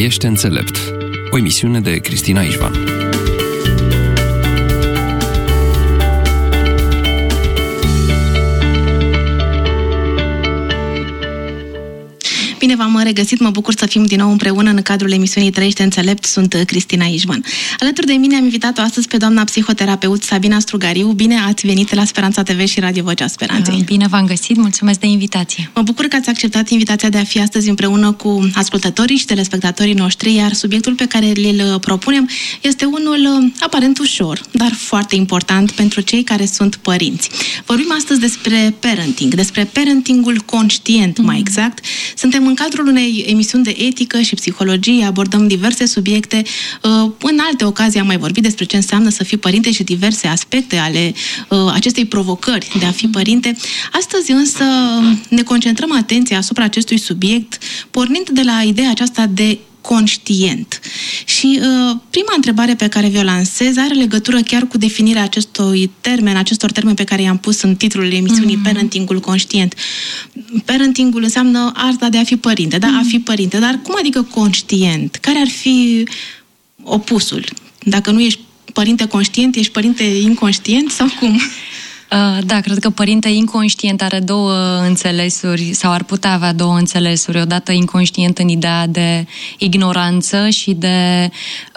Trăiește înțelept. O emisiune de Cristina Ișvan. Bine v-am regăsit, mă bucur să fim din nou împreună în cadrul emisiunii Trăiește înțelept. Sunt Cristina Ișvan. Alături de mine am invitat-o astăzi pe doamna psihoterapeut Sabina Strugariu. Bine ați venit la Speranța TV și Radio Vocea Speranței. Bine v-am găsit, mulțumesc de invitație. Mă bucur că ați acceptat invitația de a fi astăzi împreună cu ascultătorii și telespectatorii noștri, iar subiectul pe care îl propunem este unul aparent ușor, dar foarte important pentru cei care sunt părinți. Vorbim astăzi despre parenting, despre parentingul conștient, mai exact. Suntem în cadrul unei emisiuni de etică și psihologie, abordăm diverse subiecte. În alte ocazii am mai vorbit despre ce înseamnă să fii părinte și diverse aspecte ale acestei provocări de a fi părinte. Astăzi însă ne concentrăm atenția asupra acestui subiect, pornind de la ideea aceasta de conștient. Și prima întrebare pe care vi-o lansez are legătură chiar cu definirea acestor termeni pe care i-am pus în titlul emisiunii, parentingul conștient. Parentingul înseamnă arta de a fi părinte, da? A fi părinte. Dar cum adică conștient? Care ar fi opusul? Dacă nu ești părinte conștient, ești părinte inconștient sau cum? Da, cred că părinte inconștient are două înțelesuri, sau ar putea avea două înțelesuri. Odată inconștient în ideea de ignoranță și de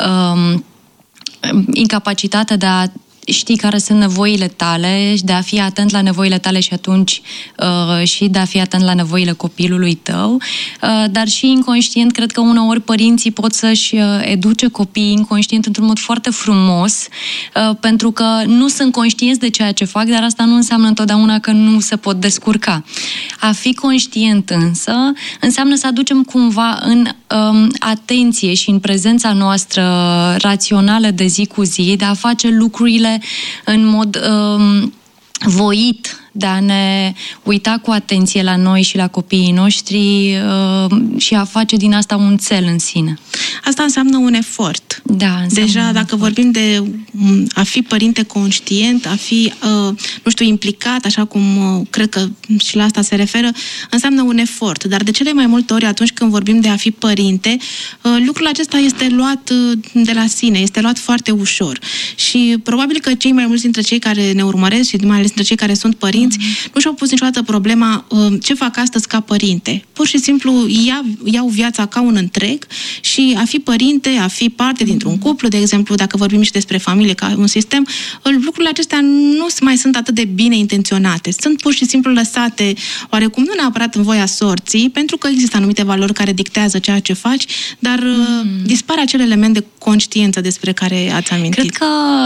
incapacitate de a știi care sunt nevoile tale și de a fi atent la nevoile tale și atunci și de a fi atent la nevoile copilului tău. Dar și inconștient, cred că uneori părinții pot să-și educe copiii inconștient într-un mod foarte frumos, pentru că nu sunt conștienți de ceea ce fac, dar asta nu înseamnă întotdeauna că nu se pot descurca. A fi conștient însă înseamnă să aducem cumva în atenție și în prezența noastră rațională de zi cu zi, de a face lucrurile în mod voit, de a ne uita cu atenție la noi și la copiii noștri și a face din asta un cel în sine. Asta înseamnă un efort. Da, deja, dacă vorbim de a fi părinte conștient, a fi, implicat, așa cum cred că și la asta se referă, înseamnă un efort. Dar de cele mai multe ori, atunci când vorbim de a fi părinte, lucrul acesta este luat de la sine, este luat foarte ușor. Și probabil că cei mai mulți dintre cei care ne urmăresc și mai ales dintre cei care sunt părinți, nu și-au pus niciodată problema ce fac astăzi ca părinte. Pur și simplu iau viața ca un întreg și a fi părinte, a fi parte dintr-un cuplu, de exemplu, dacă vorbim și despre familie ca un sistem, lucrurile acestea nu mai sunt atât de bine intenționate. Sunt pur și simplu lăsate, oarecum nu neapărat în voia sorții, pentru că există anumite valori care dictează ceea ce faci, dar dispare acel element de conștiință despre care ați amintit. Cred că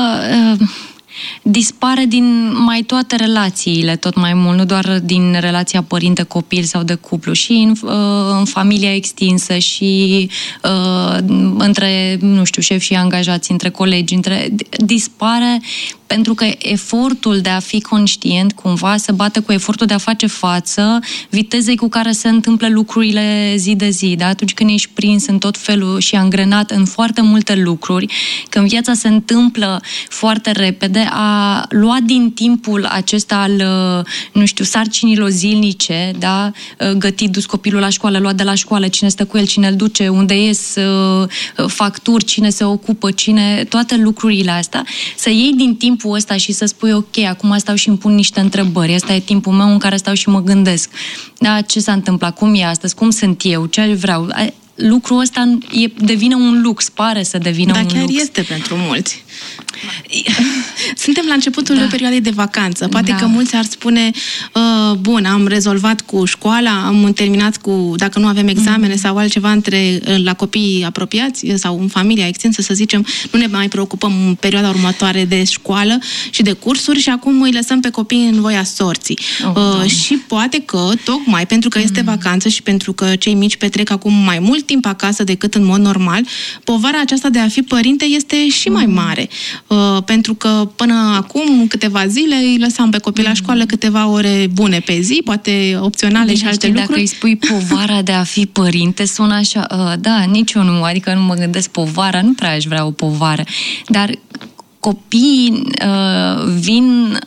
dispare din mai toate relațiile, tot mai mult, nu doar din relația părinte-copil sau de cuplu, și în familia extinsă și între, șefi și angajați, între colegi, dispare pentru că efortul de a fi conștient cumva se bate cu efortul de a face față vitezei cu care se întâmplă lucrurile zi de zi. Da? Atunci când ești prins în tot felul și angrenat în foarte multe lucruri, când viața se întâmplă foarte repede, a lua din timpul acesta al, sarcinilor zilnice, da? Gătit, dus copilul la școală, luat de la școală, cine stă cu el, cine îl duce, unde ies facturi, cine se ocupă, toate lucrurile astea, să iei din timpul ăsta și să spui, ok, acum stau și îmi pun niște întrebări, ăsta e timpul meu în care stau și mă gândesc. Da, ce s-a întâmplat, cum e astăzi, cum sunt eu, ce vreau. Lucrul ăsta devine un lux, pare să devină un lux. Dar chiar este pentru mulți. Suntem la începutul perioadei de vacanță. Poate că mulți ar spune, bun, am rezolvat cu școala, am terminat cu, dacă nu avem examene sau altceva la copiii apropiați sau în familia extinsă, să zicem, nu ne mai preocupăm în perioada următoare de școală și de cursuri și acum îi lăsăm pe copii în voia sorții. Și poate că, tocmai pentru că este vacanță și pentru că cei mici petrec acum mai mult timp acasă decât în mod normal, povara aceasta de a fi părinte este și mai mare. Pentru că până acum câteva zile îi lăsam pe copii la școală câteva ore bune pe zi, poate opționale și alte lucruri. Dacă îi spui povara de a fi părinte, sună așa, da, nici eu nu, adică nu mă gândesc povara, nu prea aș vrea o povară, dar copiii vin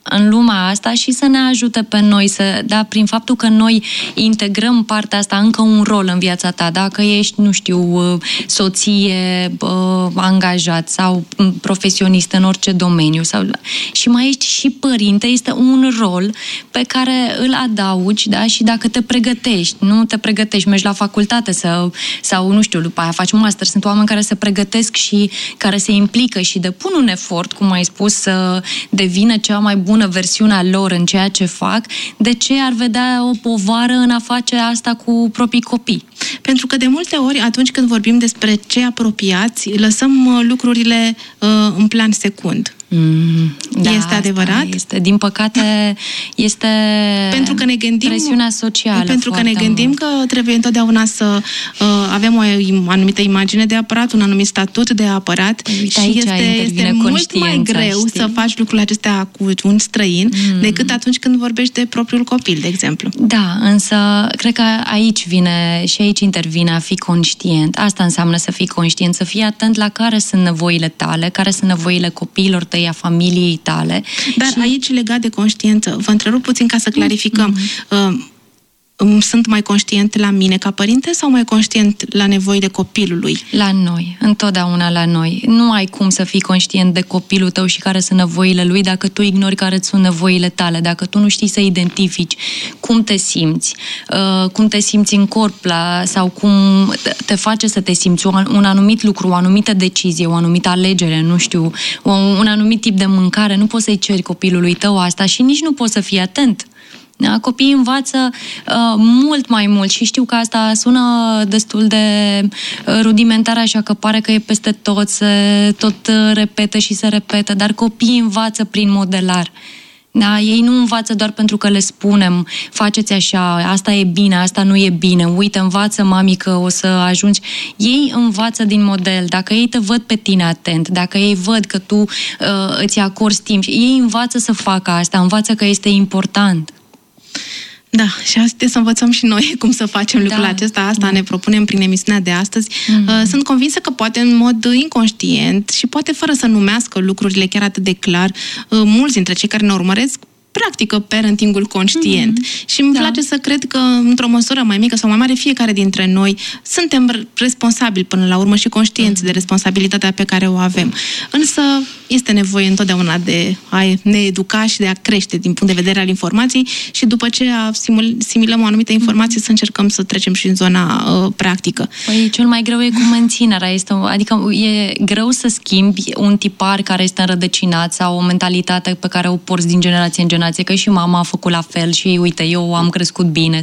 în lumea asta și să ne ajute pe noi, prin faptul că noi integrăm partea asta, încă un rol în viața ta, dacă ești, nu știu, soție, angajat sau profesionist în orice domeniu, și mai ești și părinte, este un rol pe care îl adaugi, da? Și dacă te pregătești, nu te pregătești, mergi la facultate sau nu știu, după aia faci master, sunt oameni care se pregătesc și care se implică și depun un efort, cum ai spus, să devină cea mai bună versiune a lor în ceea ce fac, de ce ar vedea o povară în a face asta cu proprii copii? Pentru că de multe ori, atunci când vorbim despre cei apropiați, lăsăm lucrurile în plan secund. Da, este adevărat? Este, din păcate, este pentru că ne gândim, presiunea socială. Pentru că ne gândim că trebuie întotdeauna să avem o anumită imagine de apărat, un anumit statut de apărat, și este mult mai greu să faci lucrurile acestea cu un străin decât atunci când vorbești de propriul copil, de exemplu. Da, însă cred că aici intervine a fi conștient. Asta înseamnă să fii conștient, să fii atent la care sunt nevoile tale, care sunt nevoile copiilor tăi, a familiei tale. Dar aici, legat de conștiință, vă întrerup puțin ca să clarificăm. Sunt mai conștient la mine ca părinte sau mai conștient la nevoile copilului? La noi, întotdeauna la noi. Nu ai cum să fii conștient de copilul tău și care sunt nevoile lui dacă tu ignori care sunt nevoile tale, dacă tu nu știi să identifici cum te simți în corp sau cum te face să te simți un anumit lucru, o anumită decizie, o anumită alegere, nu știu, un anumit tip de mâncare. Nu poți să-i ceri copilului tău asta și nici nu poți să fii atent. Da? Copiii învață mult mai mult și știu că asta sună destul de rudimentar, așa că pare că e peste tot, se tot repetă și se repetă, dar copiii învață prin modelar. Da? Ei nu învață doar pentru că le spunem faceți așa, asta e bine, asta nu e bine, uite, învață mami că o să ajungi. Ei învață din model. Dacă ei te văd pe tine atent, dacă ei văd că tu îți acorzi timp, ei învață să facă asta, învață că este important. Da, și asta să învățăm și noi cum să facem lucrul acesta. Asta ne propunem prin emisiunea de astăzi. Sunt convinsă că poate în mod inconștient și poate fără să numească lucrurile chiar atât de clar, mulți dintre cei care ne urmăresc practică parentingul conștient. Și îmi place să cred că, într-o măsură mai mică sau mai mare, fiecare dintre noi suntem responsabili până la urmă și conștienți de responsabilitatea pe care o avem. Însă este nevoie întotdeauna de a ne educa și de a crește din punct de vedere al informației și după ce asimilăm o anumită informație să încercăm să trecem și în zona practică. Păi cel mai greu e cu menținerea. Adică e greu să schimbi un tipar care este înrădăcinat sau o mentalitate pe care o porți din generație în generație, că și mama a făcut la fel și uite, eu am crescut bine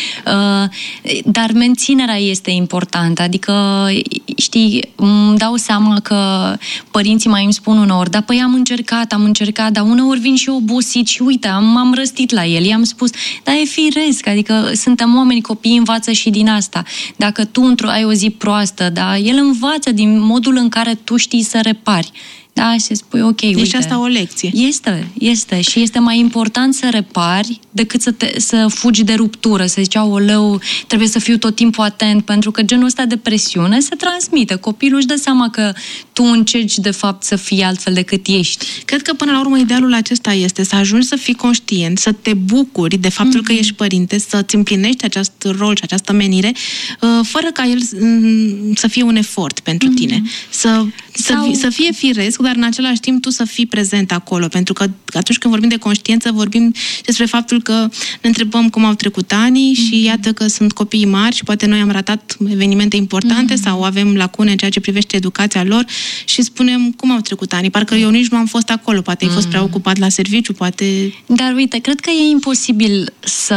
dar menținerea este importantă, adică știi, îmi dau seama că părinții mai îmi spun uneori, da, păi am încercat, dar uneori vin și obosit și uite, m-am răstit la el, i-am spus, da, e firesc, adică suntem oameni, copiii învață și din asta. Dacă tu ai o zi proastă, da, el învață din modul în care tu știi să repari. Da, și spui, ok, uite. Și asta o lecție. Este. Și este mai important să repari decât să fugi de ruptură, să zici, oleu, trebuie să fiu tot timpul atent, pentru că genul ăsta de presiune se transmite. Copilul își dă seama că tu încerci, de fapt, să fii altfel decât ești. Cred că, până la urmă, idealul acesta este să ajungi să fii conștient, să te bucuri de faptul că ești părinte, să-ți împlinești acest rol și această menire, fără ca el să fie un efort pentru tine. Să fie firesc, dar în același timp tu să fii prezent acolo, pentru că atunci când vorbim de conștiință, vorbim despre faptul că ne întrebăm cum au trecut anii și iată că sunt copii mari și poate noi am ratat evenimente importante sau avem lacune în ceea ce privește educația lor și spunem cum au trecut anii, parcă eu nici nu am fost acolo, poate ai fost prea ocupat la serviciu, poate... Dar uite, cred că e imposibil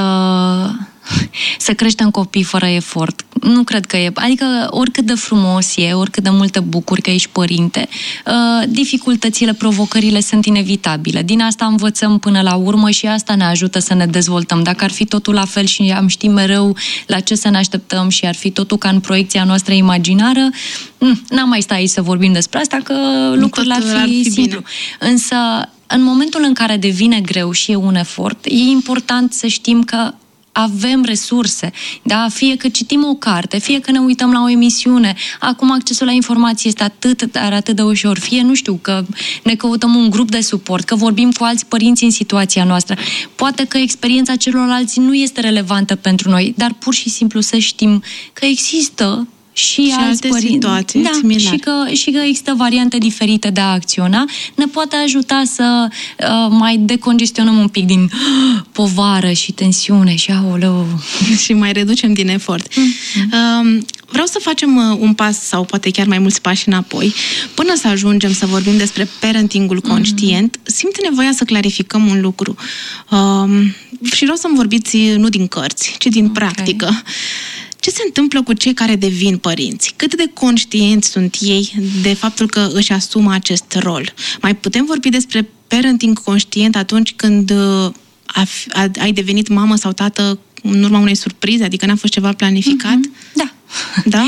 să creștem copii fără efort. Nu cred că e. Adică oricât de frumos e, oricât de multe bucuri că ești părinte, dificultățile, provocările sunt inevitabile. Din asta învățăm până la urmă și asta ne ajută să ne dezvoltăm. Dacă ar fi totul la fel și am ști mereu la ce să ne așteptăm și ar fi totul ca în proiecția noastră imaginară, n-am mai sta aici să vorbim despre asta, că lucrurile ar fi simplu. Însă, în momentul în care devine greu și e un efort, e important să știm că avem resurse, da? Fie că citim o carte, fie că ne uităm la o emisiune, acum accesul la informație este atât de ușor, fie, nu știu, că ne căutăm un grup de suport, că vorbim cu alți părinți în situația noastră. Poate că experiența celorlalți nu este relevantă pentru noi, dar pur și simplu să știm că există și alte situații similare. Și că există variante diferite de a acționa, ne poate ajuta să mai decongestionăm un pic din povară și tensiune și aoleu. Și mai reducem din efort. Vreau să facem un pas sau poate chiar mai mulți pași înapoi. Până să ajungem să vorbim despre parentingul conștient, simt nevoia să clarificăm un lucru. Și vreau să-mi vorbiți nu din cărți, ci din practică. Ce se întâmplă cu cei care devin părinți? Cât de conștienți sunt ei de faptul că își asumă acest rol? Mai putem vorbi despre parenting conștient atunci când ai devenit mamă sau tată în urma unei surprize? Adică n-a fost ceva planificat? Da. Da?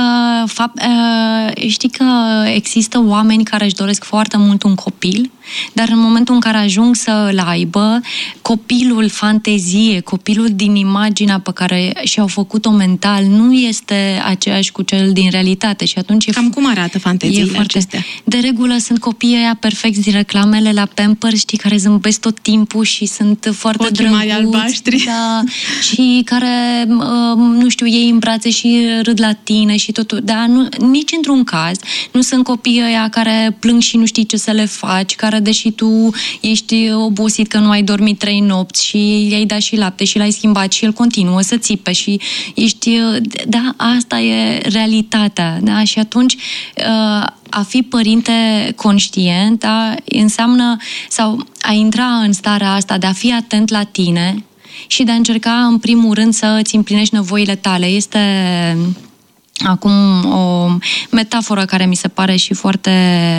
Știi că există oameni care își doresc foarte mult un copil, dar în momentul în care ajung să îl aibă, copilul fantezie, copilul din imaginea pe care și-au făcut-o mental, nu este aceeași cu cel din realitate. Și atunci cam cum arată fanteziile acestea? De regulă sunt copiii aia perfecți din reclamele la Pampers, știi, care zâmbesc tot timpul și sunt foarte drăguți. Ochii mari albaștri. Da, și care, nu știu, iei în brațe și râd la tine și totul. Dar nici într-un caz nu sunt copiii ăia care plâng și nu știi ce să le faci, care deși tu ești obosit că nu ai dormit 3 nopți și i-ai dat și lapte și l-ai schimbat și el continuă să țipe și ești... Da, asta e realitatea. Da? Și atunci a fi părinte conștient, da, înseamnă sau a intra în starea asta de a fi atent la tine și de a încerca în primul rând să îți împlinești nevoile tale. Este acum o metaforă care mi se pare și foarte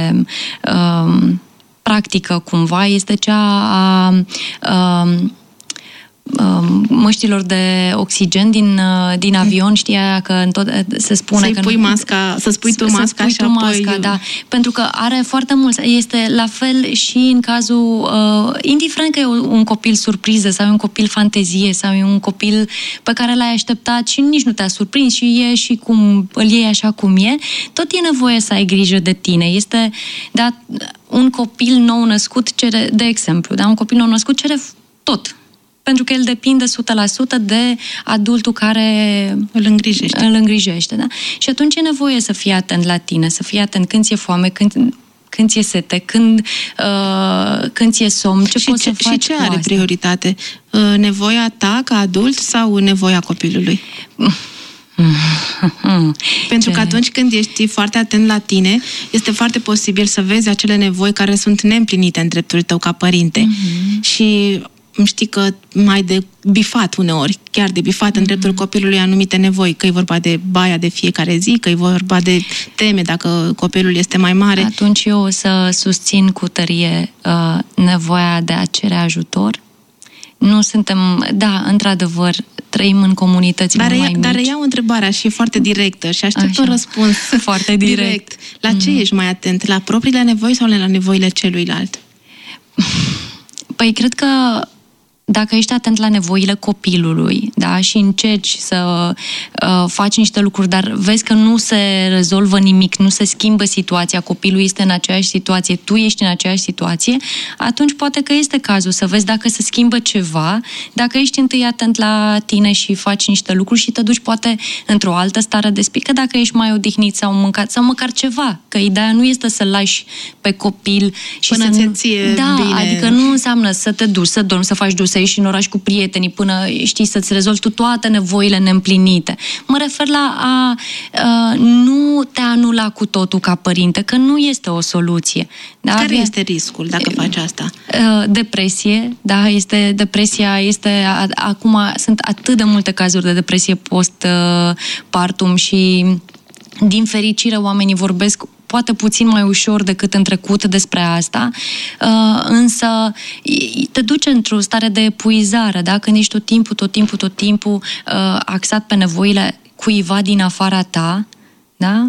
practică cumva, este cea a măștilor de oxigen din avion, știa că se spune să-i că pui masca, să spui tu masca și apoi... da. Pentru că are foarte mult. Este la fel și în cazul, indiferent că e un copil surpriză sau e un copil fantezie sau e un copil pe care l-ai așteptat și nici nu te-a surprins și e și cum îl iei așa cum e, tot e nevoie să ai grijă de tine. Este, da, un copil nou născut cere, de exemplu, da, un copil nou născut cere tot. Pentru că el depinde 100% de adultul care îl îngrijește. Da? Și atunci e nevoie să fii atent la tine, să fii atent când ți-e foame, când ți-e sete, când ți-e somn, ce poți să faci. Și ce are prioritate? Nevoia ta ca adult sau nevoia copilului? Pentru că atunci când ești foarte atent la tine, este foarte posibil să vezi acele nevoi care sunt neîmplinite în dreptul tău ca părinte. Și știi că mai de bifat uneori, chiar de bifat în dreptul copilului anumite nevoi, că e vorba de baia de fiecare zi, că e vorba de teme dacă copilul este mai mare. Atunci eu o să susțin cu tărie nevoia de a cere ajutor. Nu suntem, da, într-adevăr, trăim în comunități mai mici. Dar reiau întrebarea și e foarte directă și aștept un răspuns foarte direct. La ce ești mai atent? La propriile nevoi sau la nevoile celuilalt? Păi, cred că dacă ești atent la nevoile copilului, da, și încerci să faci niște lucruri, dar vezi că nu se rezolvă nimic, nu se schimbă situația, copilul este în aceeași situație, tu ești în aceeași situație, atunci poate că este cazul să vezi dacă se schimbă ceva, dacă ești întâi atent la tine și faci niște lucruri și te duci poate într-o altă stare de spirit, că dacă ești mai odihnit sau mâncat sau măcar ceva, că ideea nu este să lași pe copil și până ți-e ție bine. Adică nu înseamnă să te duci, să dormi, să faci dus, să ieși în oraș cu prietenii până știi să-ți rezolvi tu toate nevoile neîmplinite. Mă refer la a nu te anula cu totul ca părinte, că nu este o soluție. Da? Care este riscul dacă faci asta? Depresie, da, depresia este acum sunt atât de multe cazuri de depresie post-partum și din fericire oamenii vorbesc poate puțin mai ușor decât în trecut despre asta, însă te duce într-o stare de epuizare, da? Când ești tot timpul axat pe nevoile cuiva din afara ta, da?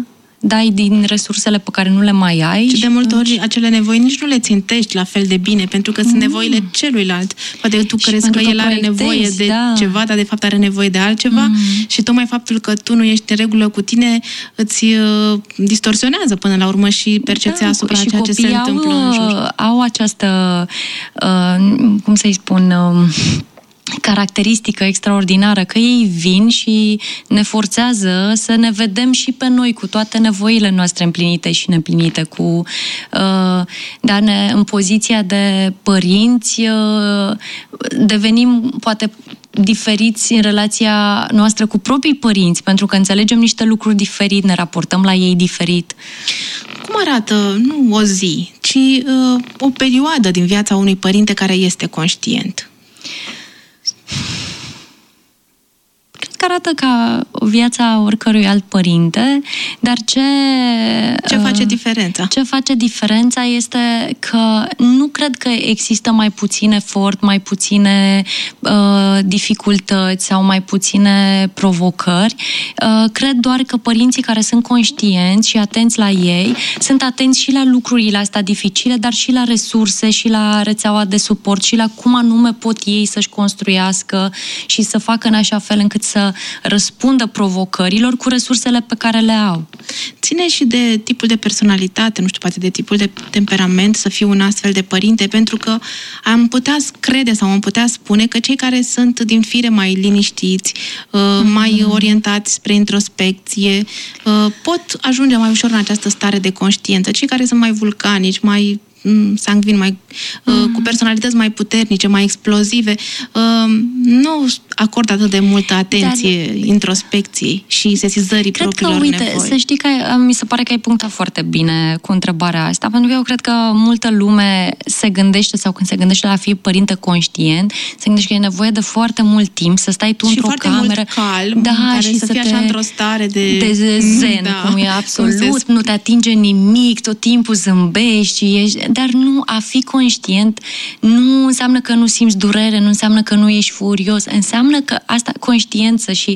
dai din resursele pe care nu le mai ai. Și de multe ori acele nevoi nici nu le țintești la fel de bine, pentru că sunt nevoile celuilalt. Poate tu crezi că el are nevoie de ceva, dar de fapt are nevoie de altceva și tocmai faptul că tu nu ești în regulă cu tine îți distorsionează până la urmă și percepția asupra ceea ce se întâmplă în jur. Au această, cum să-i spun, caracteristică extraordinară, că ei vin și ne forțează să ne vedem și pe noi cu toate nevoile noastre împlinite și neîmplinite, dar în poziția de părinți devenim poate diferiți în relația noastră cu proprii părinți, pentru că înțelegem niște lucruri diferit, ne raportăm la ei diferit. Cum arată, nu o zi, ci o perioadă din viața unui părinte care este conștient? Arată ca viața oricărui alt părinte, dar ce face diferența? Ce face diferența este că nu cred că există mai puțin efort, mai puține dificultăți sau mai puține provocări. Cred doar că părinții care sunt conștienți și atenți la ei, sunt atenți și la lucrurile astea dificile, dar și la resurse și la rețeaua de suport și la cum anume pot ei să-și construiască și să facă în așa fel încât să răspundă provocărilor cu resursele pe care le au. Ține și de tipul de personalitate, nu știu, poate de tipul de temperament să fiu un astfel de părinte, pentru că am putea crede sau am putea spune că cei care sunt din fire mai liniștiți, mai orientați spre introspecție, pot ajunge mai ușor în această stare de conștiență. Cei care sunt mai vulcanici, mai sanguini, mai, cu personalități mai puternice, mai explozive, nu acordă atât de multă atenție introspecției și sesizării propriilor nevoi. Să știi că mi se pare că ai punctat foarte bine cu întrebarea asta, pentru că eu cred că multă lume se gândește, sau când se gândește la a fi părinte conștient, se gândește că e nevoie de foarte mult timp să stai tu într-o cameră, calm, care și să fii așa într-o stare de zen, cum e absolut, nu te atinge nimic, tot timpul zâmbești și ești. Dar nu, a fi conștient nu înseamnă că nu simți durere, nu înseamnă că nu ești furios, înseamnă că asta, conștiență și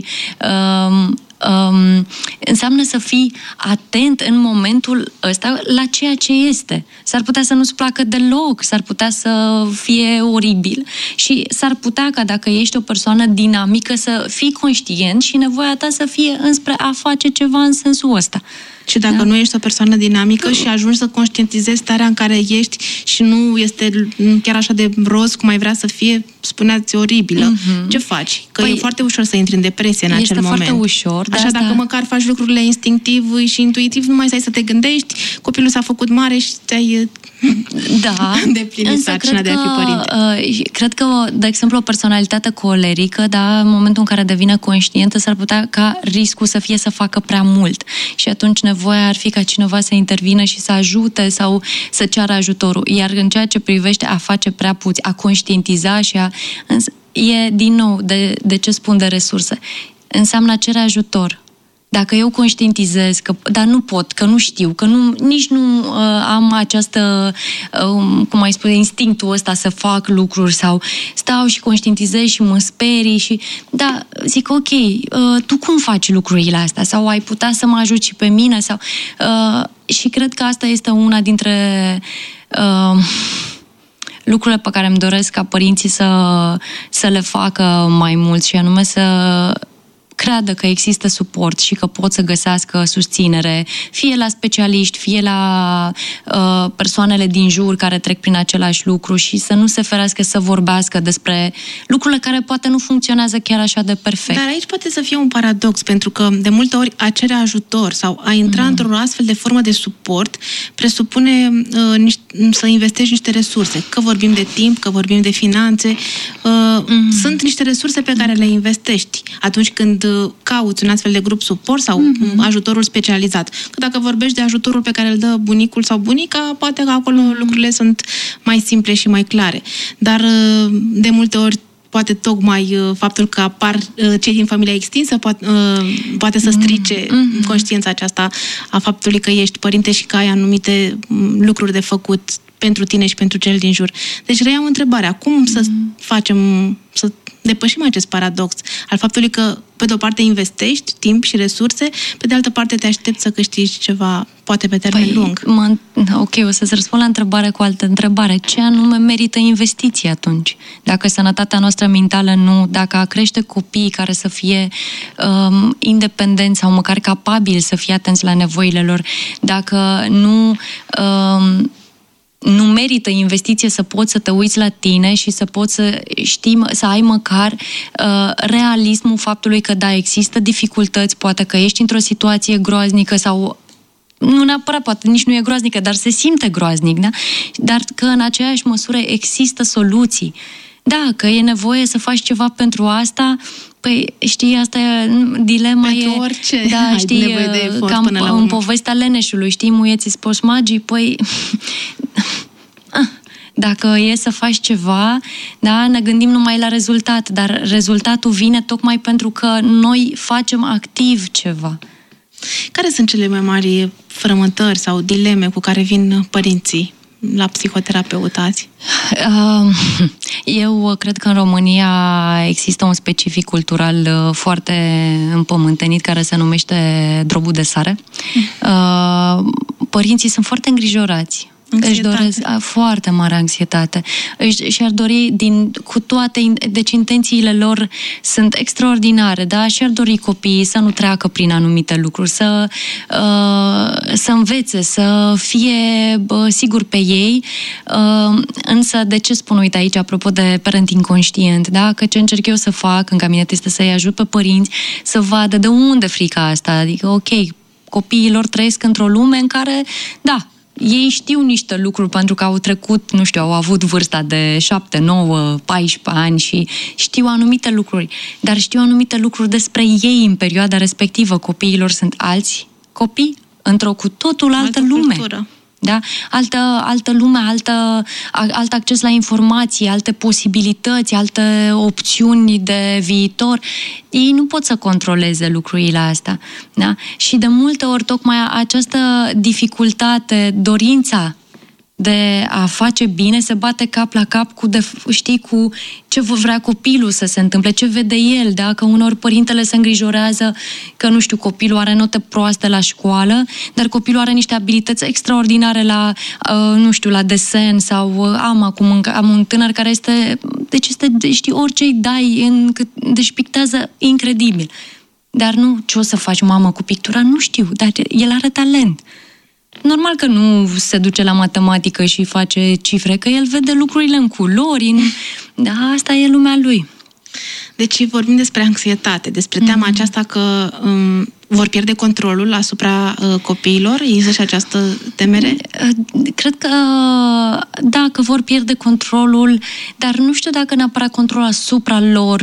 înseamnă să fii atent în momentul ăsta la ceea ce este. S-ar putea să nu-ți placă deloc, s-ar putea să fie oribil și s-ar putea ca dacă ești o persoană dinamică să fii conștient și nevoia ta să fie înspre a face ceva în sensul ăsta. Și dacă nu ești o persoană dinamică și ajungi să conștientizezi starea în care ești și nu este chiar așa de roz cum ai vrea să fie, spuneați, oribilă, ce faci? Că e foarte ușor să intri în depresie în acel moment. Este foarte ușor. Așa, dacă măcar faci lucrurile instinctiv și intuitiv, nu mai stai să te gândești, copilul s-a făcut mare și ți-ai îndeplinit sarcina de a fi părinte. Cred că, de exemplu, o personalitate colerică, în momentul în care devine conștientă, s-ar putea ca riscul să fie să facă prea mult. Și atunci nevoia ar fi ca cineva să intervină și să ajute sau să ceară ajutorul. Iar în ceea ce privește a face prea puțin, a conștientiza și e, din nou, de ce spun de resurse. Înseamnă a cere ajutor. Dacă eu conștientizez dar nu pot, că nu știu, că nici nu am această, cum ai spune, instinctul ăsta să fac lucruri sau stau și conștientizez și mă sperii și zic ok, tu cum faci lucrurile astea? Sau ai putea să mă ajuți și pe mine? Sau și cred că asta este una dintre lucrurile pe care îmi doresc ca părinții să le facă mai mult și anume să creadă că există suport și că pot să găsească susținere, fie la specialiști, fie la persoanele din jur care trec prin același lucru și să nu se ferească să vorbească despre lucrurile care poate nu funcționează chiar așa de perfect. Dar aici poate să fie un paradox, pentru că de multe ori a cere ajutor sau a intra într-o astfel de formă de suport presupune să investești niște resurse. Că vorbim de timp, că vorbim de finanțe, sunt niște resurse pe care le investești atunci când cauți un astfel de grup suport sau ajutorul specializat. Că dacă vorbești de ajutorul pe care îl dă bunicul sau bunica, poate că acolo lucrurile sunt mai simple și mai clare. Dar de multe ori poate tocmai faptul că apar cei din familia extinsă poate să strice conștiința aceasta a faptului că ești părinte și că ai anumite lucruri de făcut pentru tine și pentru cel din jur. Deci reiau întrebarea, cum să facem, să depășim acest paradox al faptului că, pe de o parte, investești timp și resurse, pe de altă parte te aștepți să câștigi ceva, poate pe termen lung. Ok, o să-ți răspund la întrebare cu altă întrebare. Ce anume merită investiții atunci? Dacă sănătatea noastră mentală nu, dacă a crește copiii care să fie independenți sau măcar capabili să fie atenți la nevoile lor, dacă nu merită investiție să poți să te uiți la tine și să poți să știi, să ai măcar realismul faptului că da, există dificultăți, poate că ești într-o situație groaznică sau nu neapărat, poate nici nu e groaznică, dar se simte groaznic, da? Dar că în aceeași măsură există soluții. Da, că e nevoie să faci ceva pentru asta, păi știi, asta e dilema pentru e... orice, da, știi, de efort, cam până la urmă. în povestea leneșului, știi, muieții spus magii, păi... Dacă e să faci ceva, da, ne gândim numai la rezultat, dar rezultatul vine tocmai pentru că noi facem activ ceva. Care sunt cele mai mari frământări sau dileme cu care vin părinții la psihoterapeut azi? Eu cred că în România există un specific cultural foarte împământenit care se numește drobul de sare. Părinții sunt foarte îngrijorați. Își doresc foarte mare anxietate. Și-ar dori cu toate, deci intențiile lor sunt extraordinare, da? Și-ar dori copiii să nu treacă prin anumite lucruri, să învețe, să fie siguri pe ei. Însă, de ce spun, uite aici, apropo de parenting conștient, da? Că ce încerc eu să fac în cabinet este să-i ajut pe părinți să vadă de unde frica asta. Adică, ok, copiilor trăiesc într-o lume în care, da, ei știu niște lucruri pentru că au trecut, nu știu, au avut vârsta de 7, 9, 14 ani și știu anumite lucruri, dar știu anumite lucruri despre ei în perioada respectivă. Copiilor sunt alți copii într-o cu totul altă lume. Cultură. Da? Altă lume, alt acces la informații, alte posibilități, alte opțiuni de viitor. Ei nu pot să controleze lucrurile astea. Da? Și de multe ori tocmai această dificultate, dorința de a face bine se bate cap la cap cu ce vrea copilul să se întâmple, ce vede el, da? Că unor părintele se îngrijorează că, nu știu, copilul are note proaste la școală, dar copilul are niște abilități extraordinare la, nu știu, la desen sau am un tânăr care știi, orice îi dai, deci pictează incredibil. Dar nu, ce o să faci, mamă, cu pictura? Nu știu, dar el are talent. Normal că nu se duce la matematică și face cifre, că el vede lucrurile în culori, da, asta e lumea lui. Deci vorbim despre anxietate, despre teama aceasta că vor pierde controlul asupra copiilor? Există și această temere? Cred că da, că vor pierde controlul, dar nu știu dacă neapărat controlul asupra lor.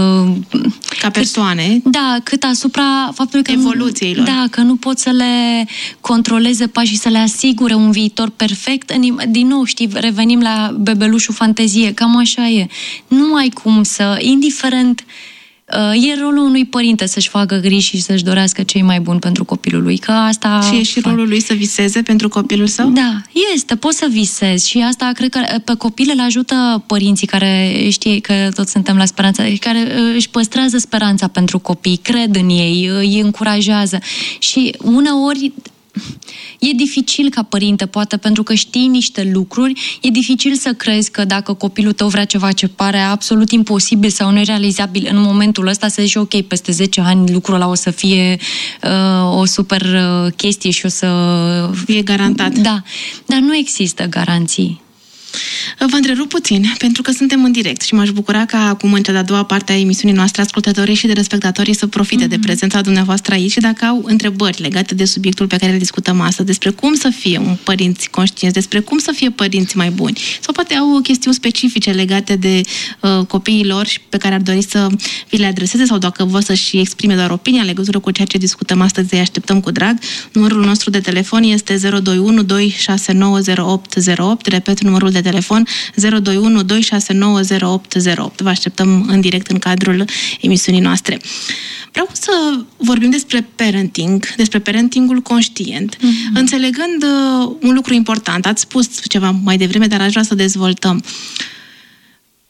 Ca persoane? Cât asupra faptului că evoluției lor. Da, că nu pot să le controleze pașii, să le asigure un viitor perfect. Din nou, știi, revenim la bebelușul fantezie, cam așa e. Nu ai cum să, indiferent, e rolul unui părinte să-și facă griji și să-și dorească cei mai buni pentru copilul lui. Că asta și e și rolul lui să viseze pentru copilul său? Da, este, poți să visezi și asta cred că pe copil îl ajută părinții care știi că toți suntem la speranța, care își păstrează speranța pentru copii, cred în ei, îi încurajează și uneori e dificil ca părinte, poate pentru că știi niște lucruri, e dificil să crezi că dacă copilul tău vrea ceva ce pare absolut imposibil sau nerealizabil în momentul ăsta, să zici ok, peste 10 ani lucrul ăla o să fie o super chestie și o să fie garantat. Da, dar nu există garanții. Vă întrerup puțin, pentru că suntem în direct și m-aș bucura ca acum, în cea de-a doua parte a emisiunii noastre, ascultătorii și de respectatorii să profite de prezența dumneavoastră aici și dacă au întrebări legate de subiectul pe care îl discutăm astăzi, despre cum să fie un părinți conștienți, despre cum să fie părinți mai buni, sau poate au chestiuni specifice legate de copiii lor și pe care ar dori să vi le adreseze, sau dacă vă să-și exprime doar opinia în legătură cu ceea ce discutăm astăzi, îi așteptăm cu drag. Numărul nostru de telefon este 021 269 0808, repet numărul de telefon 021 269 0808. Vă așteptăm în direct în cadrul emisiunii noastre. Vreau să vorbim despre parenting, despre parentingul conștient, înțelegând un lucru important. Ați spus ceva mai devreme, dar aș vrea să dezvoltăm.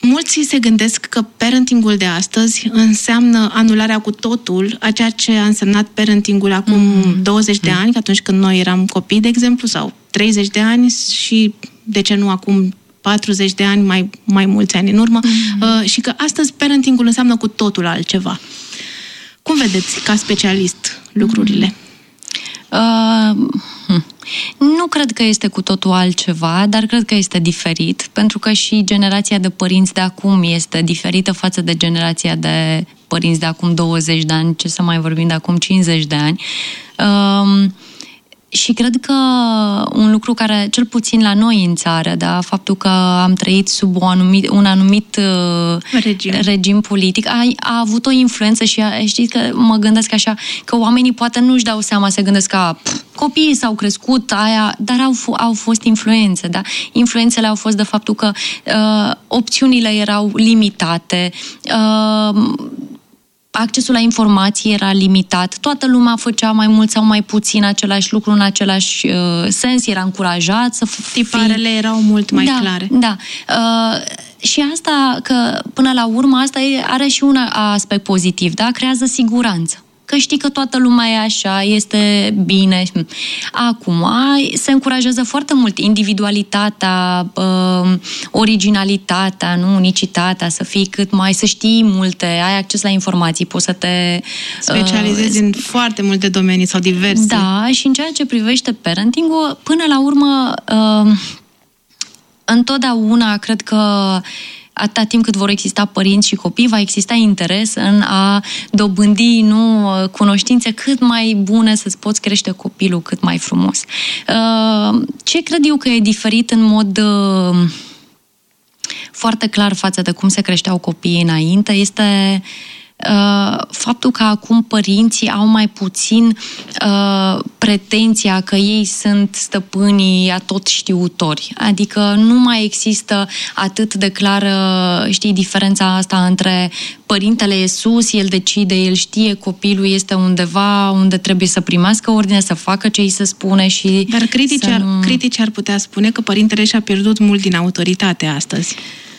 mulți se gândesc că parentingul de astăzi înseamnă anularea cu totul a ceea ce a însemnat parentingul acum 20 de ani, atunci când noi eram copii, de exemplu, sau 30 de ani și, de ce nu, acum 40 de ani, mai mulți ani în urmă, și că astăzi parentingul înseamnă cu totul altceva. Cum vedeți, ca specialist, lucrurile? Nu cred că este cu totul altceva, dar cred că este diferit, pentru că și generația de părinți de acum este diferită față de generația de părinți de acum 20 de ani, ce să mai vorbim de acum 50 de ani. Și cred că un lucru care, cel puțin la noi în țară, da, faptul că am trăit sub un anumit regim politic, a avut o influență și știți că mă gândesc așa, că oamenii poate nu-și dau seama, se gândesc că copiii s-au crescut, dar au fost influențe, da? Influențele au fost de faptul că opțiunile erau limitate, accesul la informații era limitat, toată lumea făcea mai mult sau mai puțin același lucru în același sens, era încurajat să tiparele erau mult mai clare. Da. Și asta, că până la urmă, asta are și un aspect pozitiv, da? Creează siguranță. Că știi că toată lumea e așa, este bine. Acum se încurajează foarte mult individualitatea, originalitatea, nu? Unicitatea, să știi multe, ai acces la informații, poți să te specializezi în foarte multe domenii sau diverse. Da, și în ceea ce privește parenting-ul, până la urmă, întotdeauna cred că atâta timp cât vor exista părinți și copii, va exista interes în a dobândi cunoștințe cât mai bune să-ți poți crește copilul cât mai frumos. Ce cred eu că e diferit în mod foarte clar față de cum se creșteau copiii înainte este faptul că acum părinții au mai puțin pretenția că ei sunt stăpânii atot știutori. Adică nu mai există atât de clară, diferența asta între părintele e sus, el decide, el știe, copilul este undeva unde trebuie să primească ordine, să facă ce îi se spune și... Dar critici ar putea spune că părintele și-a pierdut mult din autoritate astăzi.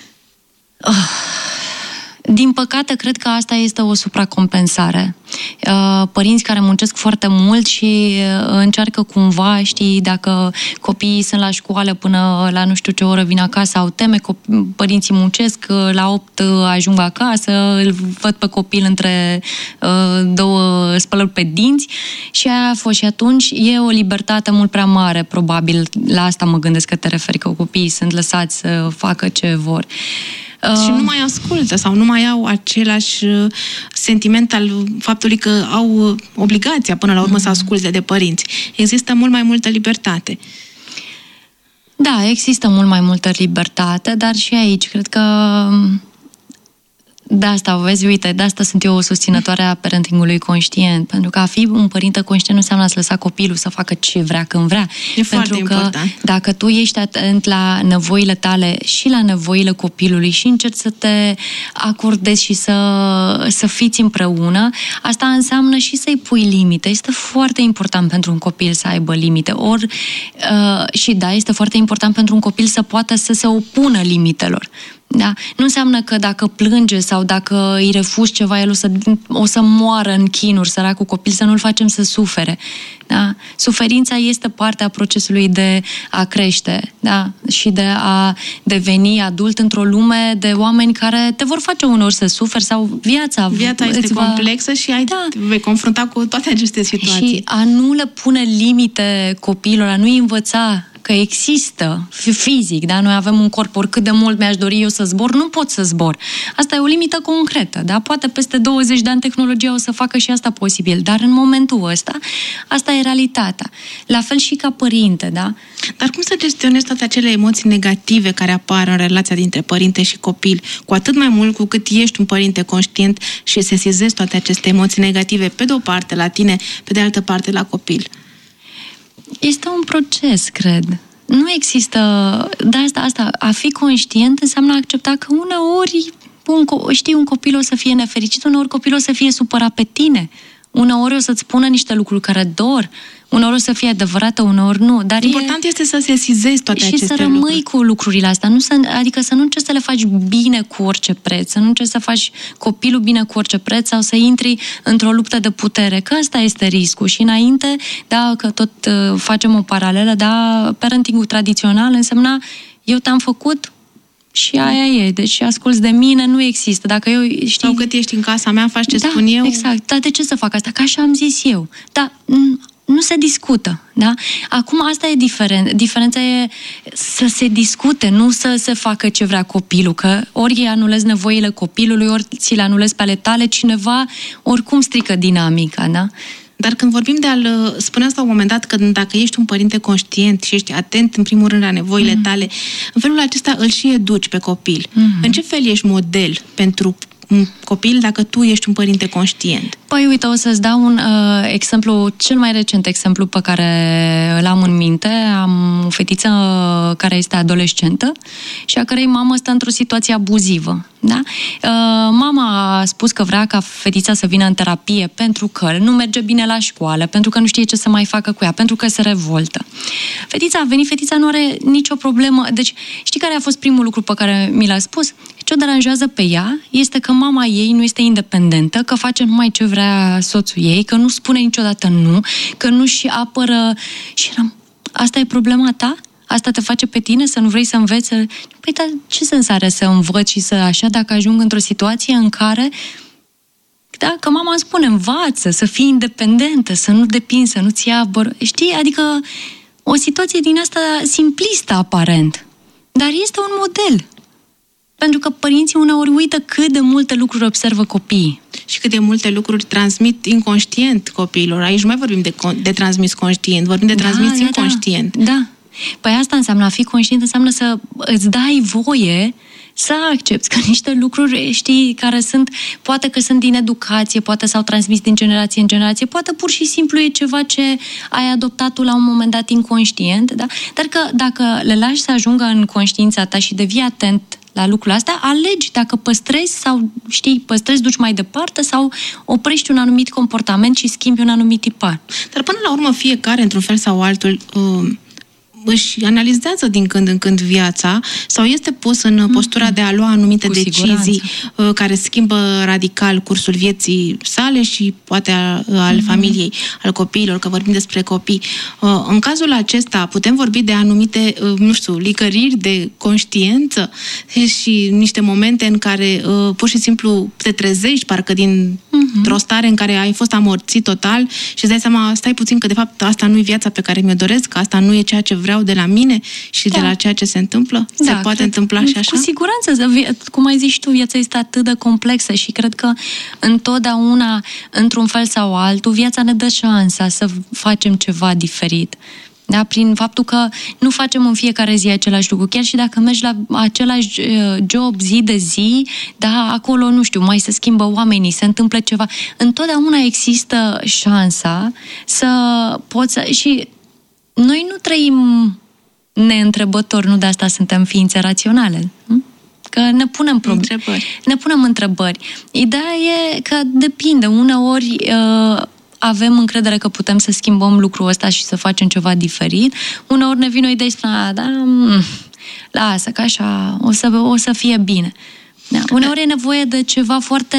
Din păcate, cred că asta este o supracompensare. Părinți care muncesc foarte mult și încearcă cumva, dacă copiii sunt la școală până la nu știu ce oră vin acasă, au teme, părinții muncesc, la 8 ajung acasă, îl văd pe copil între două spălări pe dinți și aia a fost. Și atunci e o libertate mult prea mare, probabil, la asta mă gândesc că te referi, că copiii sunt lăsați să facă ce vor. Și nu mai ascultă sau nu mai au același sentiment al faptului că au obligația până la urmă să asculte de părinți. Există mult mai multă libertate. Da, există mult mai multă libertate, dar și aici cred că de asta, vezi, uite, de asta sunt eu o susținătoare a parentingului conștient, pentru că a fi un părinte conștient nu înseamnă să lăsa copilul să facă ce vrea când vrea. E foarte important. Dacă tu ești atent la nevoile tale și la nevoile copilului și încerci să te acordezi și să fiți împreună, asta înseamnă și să-i pui limite. Este foarte important pentru un copil să aibă limite. Și da, este foarte important pentru un copil să poată să se opună limitelor. Da? Nu înseamnă că dacă plânge sau dacă îi refuzi ceva, el o să moară în chinuri, săracul copil, să nu-l facem să sufere. Da? Suferința este parte a procesului de a crește, da? Și de a deveni adult într-o lume de oameni care te vor face uneori să suferi sau viața este complexă și vei confrunta cu toate aceste situații. Și a nu le pune limite copiilor, a nu-i învăța că există fizic, da? Noi avem un corp, oricât de mult mi-aș dori eu să zbor, nu pot să zbor. Asta e o limită concretă, da? Poate peste 20 de ani tehnologia o să facă și asta posibil, dar în momentul ăsta, asta e realitatea. La fel și ca părinte, da? Dar cum să gestionezi toate acele emoții negative care apar în relația dintre părinte și copil, cu atât mai mult cu cât ești un părinte conștient și sesizezi toate aceste emoții negative, pe de o parte la tine, pe de altă parte la copil? Este un proces, cred. Nu există... De asta, a fi conștient înseamnă a accepta că uneori un copil o să fie nefericit, uneori copilul o să fie supărat pe tine, Uneori o să-ți spună niște lucruri care dor, uneori o să fie adevărată, uneori nu. Dar important este să sesizezi toate aceste lucruri. Și să rămâi cu lucrurile astea. Adică să nu încerci să le faci bine cu orice preț, să nu încerci să faci copilul bine cu orice preț sau să intri într-o luptă de putere, că ăsta este riscul. Și înainte, da, că tot facem o paralelă, da, parenting-ul tradițional însemna eu te-am făcut și aia e. Deci asculți de mine, nu există. Dacă eu, știi... Sau cât ești în casa mea, faci ce spun eu. Exact. Dar de ce să fac asta? Că așa am zis eu. Dar nu se discută, da? Acum asta e diferent. Diferența e să se discute, nu să se facă ce vrea copilul, că ori anulezi nevoile copilului, ori ți le anulezi pe ale tale, cineva oricum strică dinamica, da? Dar când vorbim de spuneați la un moment dat că dacă ești un părinte conștient și ești atent în primul rând la nevoile tale, în felul acesta îl și educi pe copil. În ce fel ești model pentru un copil dacă tu ești un părinte conștient? Păi uite, o să-ți dau un exemplu, cel mai recent exemplu pe care îl am în minte. Am o fetiță care este adolescentă și a cărei mamă stă într-o situație abuzivă. Da? Mama a spus că vrea ca fetița să vină în terapie pentru că nu merge bine la școală, pentru că nu știe ce să mai facă cu ea, pentru că se revoltă. Fetița a venit, fetița nu are nicio problemă. Deci, știi care a fost primul lucru pe care mi l-a spus? Ce o deranjează pe ea este că mama ei nu este independentă, că face numai ce vrea soțul ei, că nu spune niciodată nu, că nu-și apără... Și eram, asta e problema ta? Asta te face pe tine să nu vrei să înveți? Păi, dar ce sens are să învăț și să așa dacă ajung într-o situație în care, da, că mama îmi spune, învață, să fii independentă, să nu depinzi, să nu-ți ia știi? Adică o situație din asta simplistă aparent. Dar este un model. Pentru că părinții uneori uită cât de multe lucruri observă copiii. Și cât de multe lucruri transmit inconștient copiilor. Aici nu mai vorbim de transmis conștient, vorbim de transmis inconștient. Da. Păi asta înseamnă, a fi conștient înseamnă să îți dai voie să accepti că niște lucruri, știi, care sunt, poate că sunt din educație, poate s-au transmis din generație în generație, poate pur și simplu e ceva ce ai adoptat tu la un moment dat inconștient, da? Dar că dacă le lași să ajungă în conștiința ta și devii atent la lucrurile astea, alegi dacă păstrezi sau, știi, duci mai departe sau oprești un anumit comportament și schimbi un anumit tipar. Dar până la urmă fiecare, într-un fel sau altul, își analizează din când în când viața sau este pus în postura de a lua anumite decizii care schimbă radical cursul vieții sale și poate al familiei, al copiilor, că vorbim despre copii. În cazul acesta putem vorbi de anumite, nu știu, licăriri de conștiință și niște momente în care pur și simplu te trezești parcă dintr-o stare în care ai fost amorțit total și îți dai seama, stai puțin că de fapt asta nu e viața pe care mi-o doresc, că asta nu e ceea ce vreau de la mine și de la ceea ce se întâmplă? Se poate întâmpla și așa? Cu siguranță. Cum ai zis tu, viața este atât de complexă și cred că întotdeauna, într-un fel sau altul, viața ne dă șansa să facem ceva diferit. Da? Prin faptul că nu facem în fiecare zi același lucru. Chiar și dacă mergi la același job zi de zi, da, acolo, nu știu, mai se schimbă oamenii, se întâmplă ceva. Întotdeauna există șansa să poți și noi nu trăim neîntrebători, nu de asta suntem ființe raționale. Că ne punem ne punem întrebări. Ideea e că depinde. Uneori avem încredere că putem să schimbăm lucrul ăsta și să facem ceva diferit. Uneori ne vine o idee și lasă, că așa o să fie bine. Da. Uneori e nevoie de ceva foarte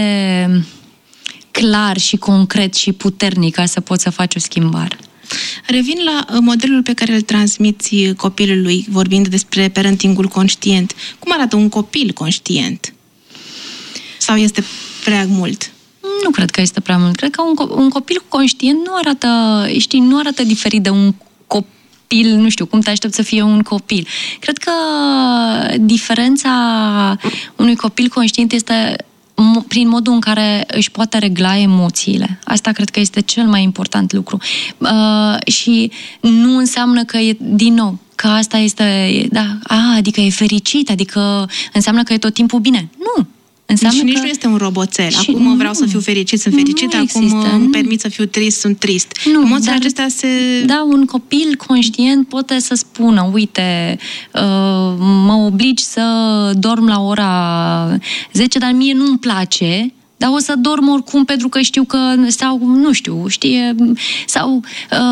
clar și concret și puternic ca să poți să faci o schimbare. Revin la modelul pe care îl transmiți copilului, vorbind despre parentingul conștient. Cum arată un copil conștient? Sau este prea mult? Nu cred că este prea mult. Cred că un copil conștient nu arată diferit de un copil, nu știu, cum te aștept să fie un copil. Cred că diferența unui copil conștient este prin modul în care își poate regla emoțiile. Asta cred că este cel mai important lucru. Și nu înseamnă că e, din nou, că asta este, adică e fericit, adică înseamnă că e tot timpul bine. Nu! Înseamnă și nici nu este un roboțel. Acum vreau să fiu fericit, sunt fericit, acum îmi permit să fiu trist, sunt trist. Emoțiile acestea Da, un copil conștient poate să spună, uite, mă obligi să dorm la ora 10, dar mie nu-mi place, dar o să dorm oricum pentru că știu că, sau nu știu, știe, sau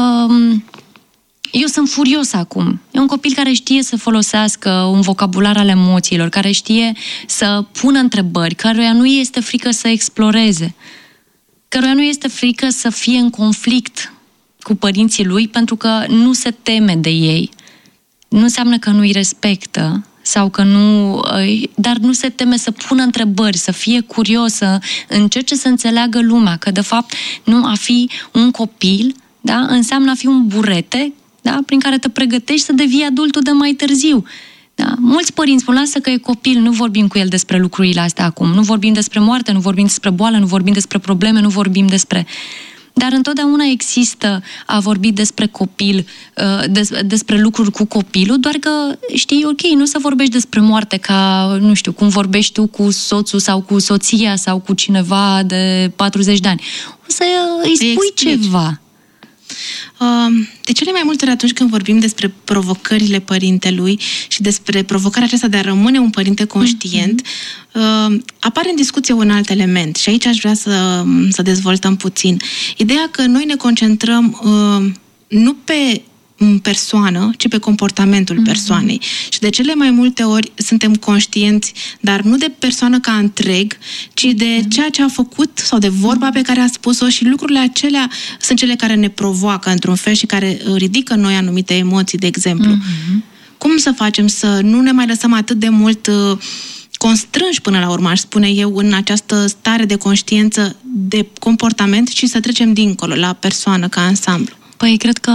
eu sunt furios acum. E un copil care știe să folosească un vocabular al emoțiilor, care știe să pună întrebări, căruia nu este frică să exploreze, căruia nu este frică să fie în conflict cu părinții lui pentru că nu se teme de ei. Nu înseamnă că nu îi respectă sau că nu... Dar nu se teme să pună întrebări, să fie curios, să încerce să înțeleagă lumea, că de fapt nu a fi un copil, da, înseamnă a fi un burete, da, prin care te pregătești să devii adultul de mai târziu. Da? Mulți părinți spun, lasă că e copil, nu vorbim cu el despre lucrurile astea acum, nu vorbim despre moarte, nu vorbim despre boală, nu vorbim despre probleme, nu vorbim despre... Dar întotdeauna există a vorbi despre copil, despre lucruri cu copilul, doar că, știi, ok, nu să vorbești despre moarte ca, nu știu, cum vorbești tu cu soțul sau cu soția sau cu cineva de 40 de ani. O să îi spui ceva. De cele mai multe ori atunci când vorbim despre provocările părintelui și despre provocarea aceasta de a rămâne un părinte conștient, apare în discuție un alt element și aici aș vrea să dezvoltăm puțin. Ideea că noi ne concentrăm nu pe persoană, ci pe comportamentul persoanei. Și de cele mai multe ori suntem conștienți, dar nu de persoană ca întreg, ci de ceea ce a făcut sau de vorba pe care a spus-o și lucrurile acelea sunt cele care ne provoacă într-un fel și care ridică în noi anumite emoții, de exemplu. Cum să facem să nu ne mai lăsăm atât de mult constrânși până la urmă, aș spune eu, în această stare de conștiință de comportament și să trecem dincolo la persoană ca ansamblu? Păi, cred că...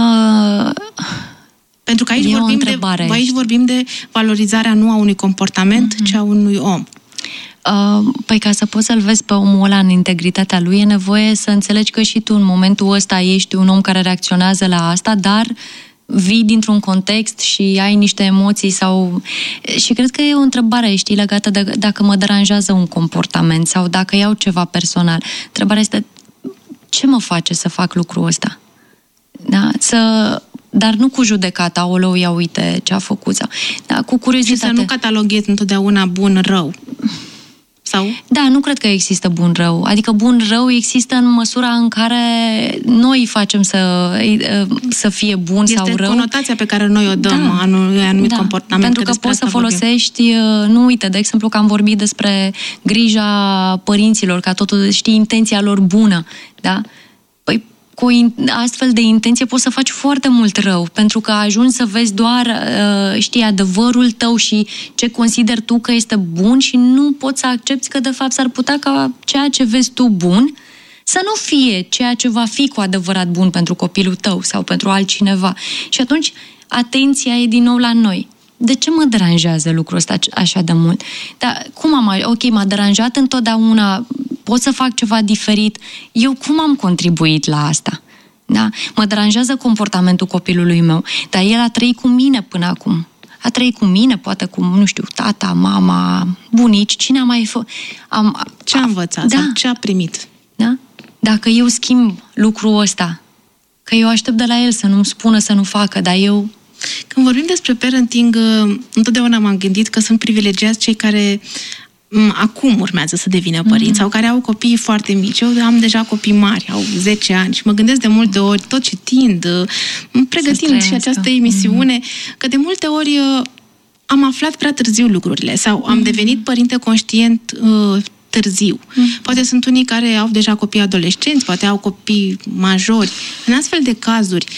Pentru că aici vorbim de valorizarea nu a unui comportament, ci a unui om. Păi, ca să poți să-l vezi pe omul ăla în integritatea lui, e nevoie să înțelegi că și tu în momentul ăsta ești un om care reacționează la asta, dar vii dintr-un context și ai niște emoții sau... Și cred că e o întrebare, știi, legată de dacă mă deranjează un comportament sau dacă iau ceva personal. Întrebarea este, ce mă face să fac lucrul ăsta? Da? Dar nu cu judecata, oleu, ia uite ce a făcut. Da, cu curiozitate. Și să nu cataloghezi întotdeauna bun-rău. Sau? Da, nu cred că există bun-rău. Adică bun-rău există în măsura în care noi facem să fie bun este sau rău. Este conotația pe care noi o dăm anumit comportament. Pentru că poți să folosești, nu uite, de exemplu că am vorbit despre grija părinților, ca totul, știi, intenția lor bună, da? Păi, cu astfel de intenție poți să faci foarte mult rău, pentru că ajungi să vezi doar, știi, adevărul tău și ce consideri tu că este bun și nu poți să accepti că, de fapt, s-ar putea ca ceea ce vezi tu bun să nu fie ceea ce va fi cu adevărat bun pentru copilul tău sau pentru altcineva. Și atunci, atenția e din nou la noi. De ce mă deranjează lucrul ăsta așa de mult? Dar ok, m-a deranjat întotdeauna, pot să fac ceva diferit. Eu cum am contribuit la asta? Da? Mă deranjează comportamentul copilului meu, dar el a trăit cu mine până acum. A trăit cu mine, poate cu, nu știu, tata, mama, bunici, cine a mai făcut? Ce a învățat? Da. Sau ce a primit? Da? Dacă eu schimb lucrul ăsta, că eu aștept de la el să nu-mi spună să nu facă, dar eu... Când vorbim despre parenting, întotdeauna m-am gândit că sunt privilegiați cei care acum urmează să devină părinți sau care au copii foarte mici. Eu am deja copii mari, au 10 ani și mă gândesc de multe ori, tot citind, pregătind și această emisiune, că de multe ori am aflat prea târziu lucrurile sau am devenit părinte conștient târziu. Poate sunt unii care au deja copii adolescenți, poate au copii majori. În astfel de cazuri,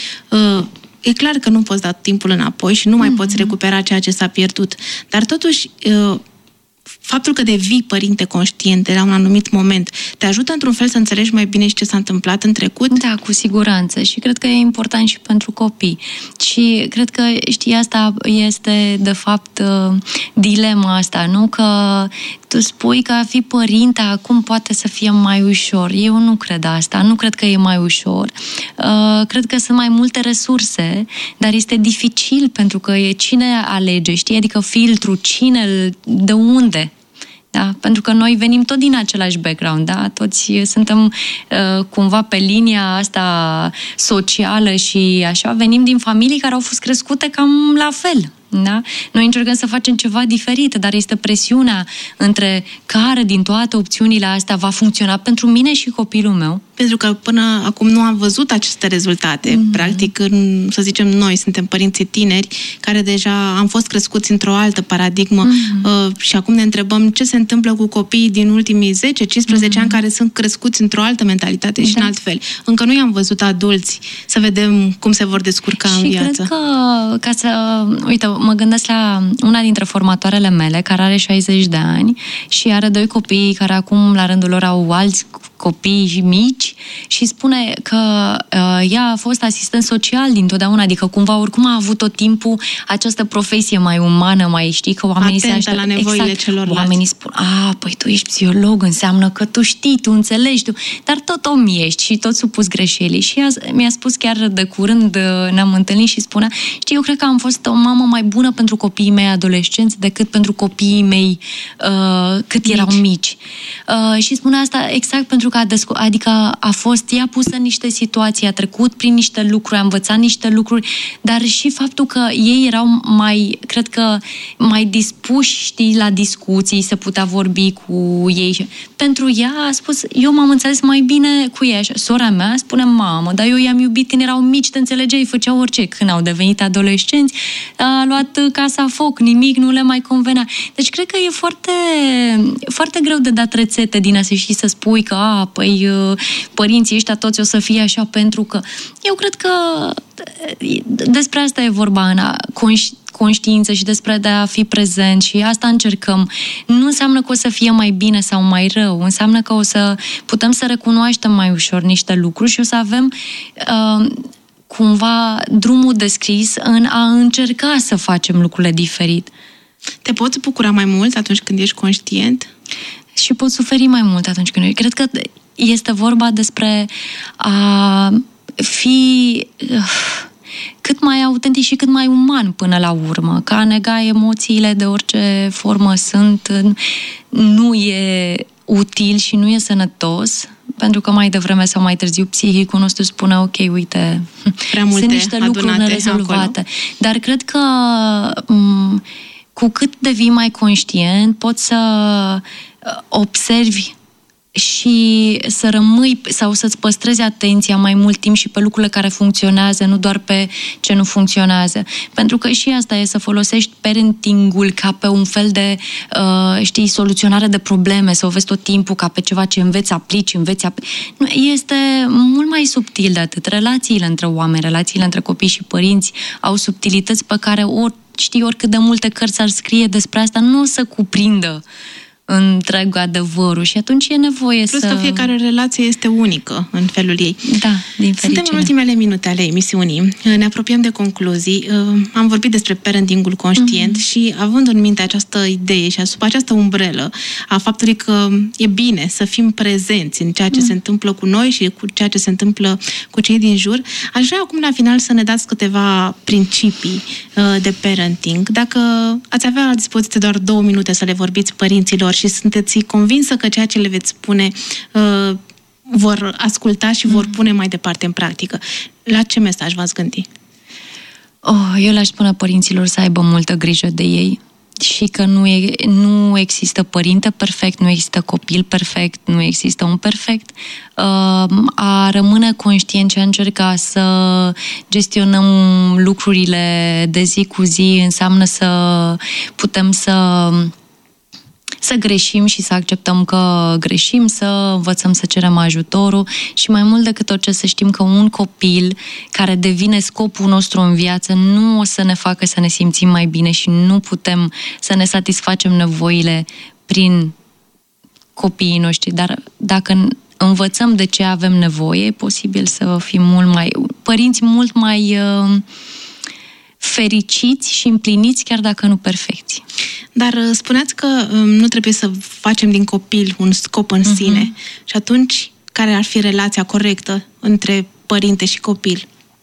e clar că nu poți da timpul înapoi și nu mai poți recupera ceea ce s-a pierdut. Dar totuși, faptul că devii părinte conștient de la un anumit moment te ajută într-un fel să înțelegi mai bine și ce s-a întâmplat în trecut? Da, cu siguranță. Și cred că e important și pentru copii. Și cred că, știi, asta este, de fapt, dilema asta, nu? Că tu spui că a fi părinte acum poate să fie mai ușor. Eu nu cred asta. Nu cred că e mai ușor. Cred că sunt mai multe resurse, dar este dificil pentru că e cine alege, știi? Adică filtru, cine, de unde? Da? Pentru că noi venim tot din același background, da? Toți suntem cumva pe linia asta socială și așa, venim din familii care au fost crescute cam la fel. Da? Noi încercăm să facem ceva diferit, dar este presiunea între care din toate opțiunile astea va funcționa pentru mine și copilul meu. Pentru că până acum nu am văzut aceste rezultate. Practic, să zicem, noi suntem părinții tineri care deja am fost crescuți într-o altă paradigmă și acum ne întrebăm ce se întâmplă cu copiii din ultimii 10-15 ani care sunt crescuți într-o altă mentalitate și în alt fel. Încă nu i-am văzut adulți să vedem cum se vor descurca în viață. Și cred că, ca să... Uite, mă gândesc la una dintre formatoarele mele, care are 60 de ani și are 2 copii care acum, la rândul lor, au alți copii mici și spune că ea a fost asistent social dintotdeauna, adică cumva oricum a avut tot timpul această profesie mai umană, mai știi, că oamenii se așteaptă la nevoile celorlalți. Oamenii spun, păi tu ești psiholog, înseamnă că tu știi, tu înțelegi, dar tot om ești și tot supus greșelii. Și ea mi-a spus chiar de curând, ne-am întâlnit și spunea, știi, eu cred că am fost o mamă mai bună pentru copiii mei adolescenți decât pentru copiii mei cât erau mici. Și spunea asta exact pentru că adică a fost ea pusă în niște situații, a trecut prin niște lucruri, a învățat niște lucruri, dar și faptul că ei erau mai, cred că, mai dispuși, știi, la discuții, se putea vorbi cu ei. Pentru ea a spus, eu m-am înțeles mai bine cu ea. Sora mea spune, mamă, dar eu i-am iubit când erau mici, te înțelegeai, făceau orice. Când au devenit adolescenți, a luat casa foc, nimic nu le mai convenea. Deci cred că e foarte, foarte greu de dat rețete din astea și să spui că păi părinții ăștia toți o să fie așa pentru că... Eu cred că despre asta e vorba, Ana, conștiință și despre de a fi prezent și asta încercăm. Nu înseamnă că o să fie mai bine sau mai rău, înseamnă că o să putem să recunoaștem mai ușor niște lucruri și o să avem cumva drumul descris în a încerca să facem lucrurile diferit. Te poți bucura mai mult atunci când ești conștient? Și poți suferi mai mult atunci când... Cred că este vorba despre a fi cât mai autentic și cât mai uman până la urmă. Că a nega emoțiile de orice formă sunt, nu e util și nu e sănătos, pentru că mai devreme sau mai târziu psihicul nostru spune, ok, uite, sunt niște lucruri nerezolvate. Acolo. Dar cred că cu cât devii mai conștient, poți să observi și să rămâi sau să-ți păstrezi atenția mai mult timp și pe lucrurile care funcționează, nu doar pe ce nu funcționează. Pentru că și asta e să folosești parenting-ul ca pe un fel de, soluționare de probleme, să o vezi tot timpul ca pe ceva ce înveți. Nu, este mult mai subtil de atât. Relațiile între oameni, relațiile între copii și părinți au subtilități pe care oricât de multe cărți ar scrie despre asta, nu o să cuprindă întreg adevărul și atunci e nevoie Plus că fiecare relație este unică în felul ei. Da, din fericire. Suntem în ultimele minute ale emisiunii. Ne apropiem de concluzii. Am vorbit despre parentingul conștient și având în minte această idee și sub această umbrelă a faptului că e bine să fim prezenți în ceea ce se întâmplă cu noi și cu ceea ce se întâmplă cu cei din jur, aș vrea acum la final să ne dați câteva principii de parenting. Dacă ați avea la dispoziție doar 2 minute să le vorbiți părinților și sunteți convinsă că ceea ce le veți spune vor asculta și vor pune mai departe în practică, la ce mesaj v-ați gândi? Eu le-aș spune părinților să aibă multă grijă de ei și că nu există părinte perfect, nu există copil perfect, nu există un perfect. A rămâne conștient și a încerca să gestionăm lucrurile de zi cu zi înseamnă să putem să greșim și să acceptăm că greșim, să învățăm să cerem ajutorul și mai mult decât orice să știm că un copil care devine scopul nostru în viață nu o să ne facă să ne simțim mai bine și nu putem să ne satisfacem nevoile prin copiii noștri. Dar dacă învățăm de ce avem nevoie, e posibil să fim părinți mult mai fericiți și împliniți, chiar dacă nu perfecți. Dar spuneați că nu trebuie să facem din copil un scop în sine. Și atunci, care ar fi relația corectă între părinte și copil?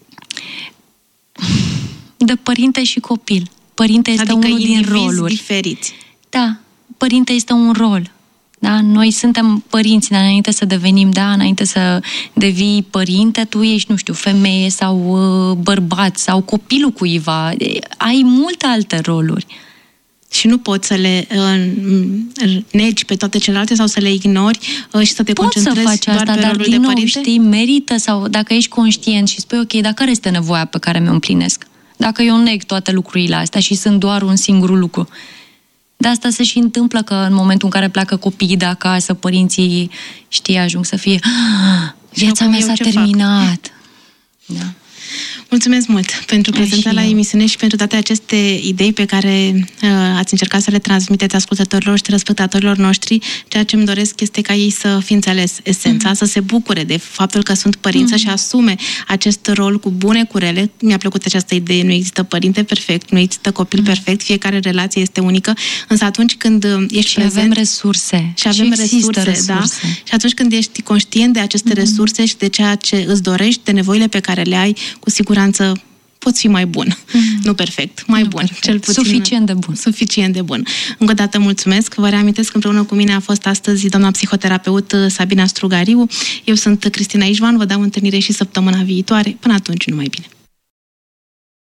De părinte și copil. Părinte este unul din roluri. diferiți. Da, părinte este un rol. Da? Noi suntem părinți, dar înainte să devenim, înainte să devii părinte, tu ești, nu știu, femeie sau bărbat sau copilul cuiva. Ai multe alte roluri. Și nu poți să le negi pe toate celelalte sau să le ignori și să te concentrezi să faci asta, doar pe dar rolul din de nou, părinte? știi, merită sau dacă ești conștient și spui, ok, dar care este nevoia pe care mi-o împlinesc? Dacă eu neg toate lucrurile astea și sunt doar un singur lucru. De asta se și întâmplă că în momentul în care pleacă copiii de acasă, părinții, știi, ajung să fie viața mea s-a terminat. Da. Mulțumesc mult pentru prezența la emisiune și pentru toate aceste idei pe care ați încercat să le transmiteți ascultătorilor și telespectatorilor noștri. Ceea ce îmi doresc este ca ei să fi înțeles esența, să se bucure de faptul că sunt părinți, să-și asume acest rol cu bune, cu rele. Mi-a plăcut această idee, nu există părinte perfect, nu există copil perfect, fiecare relație este unică, însă atunci când ești prezent... avem resurse. Și avem resurse, da? Și atunci când ești conștient de aceste resurse și de ceea ce îți dorești, de nevoile pe care le ai, cu siguranță poți fi mai bun. Nu perfect, mai bun. Perfect. Cel puțin, suficient de bun. Suficient de bun. Încă o dată mulțumesc. Vă reamintesc că împreună cu mine a fost astăzi doamna psihoterapeut Sabina Strugariu. Eu sunt Cristina Ișvan. Vă dau întâlnire și săptămâna viitoare. Până atunci, numai bine.